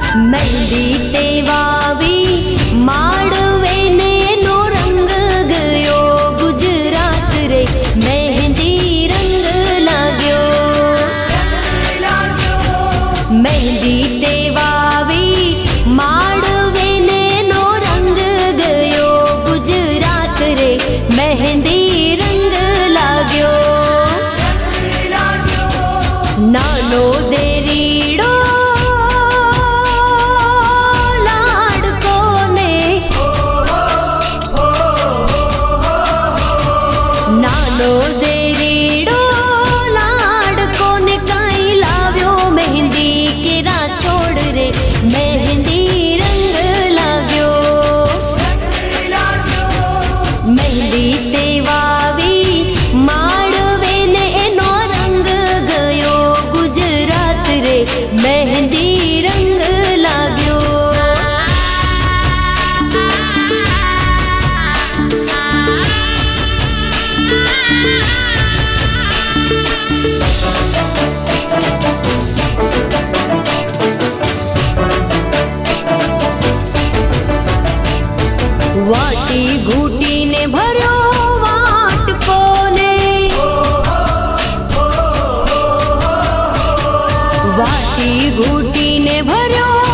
मेहंदी ते वावी माड़वे ने नो रंग गयो गुजरात रे मेहंदी रंग लाग्यो मेहंदी ते वावी माड़वे ने नो रंग गयो गुजरात रे मेहंदी रंग लाग्यो नानो देरीड़ो नानो देरीड़ो लाड़को ने काई लाव्यो मेहंदी केरा छोड़ रे मेहंदी रंग लाग्यो मेहंदी ते वावी माड़वे ने एनो रंग गयो गुजरात रे मेहंदी रंग लाग्यो वाटी घूटी ने भर्यो वाटको ने वाटी घूटी ने भर्यो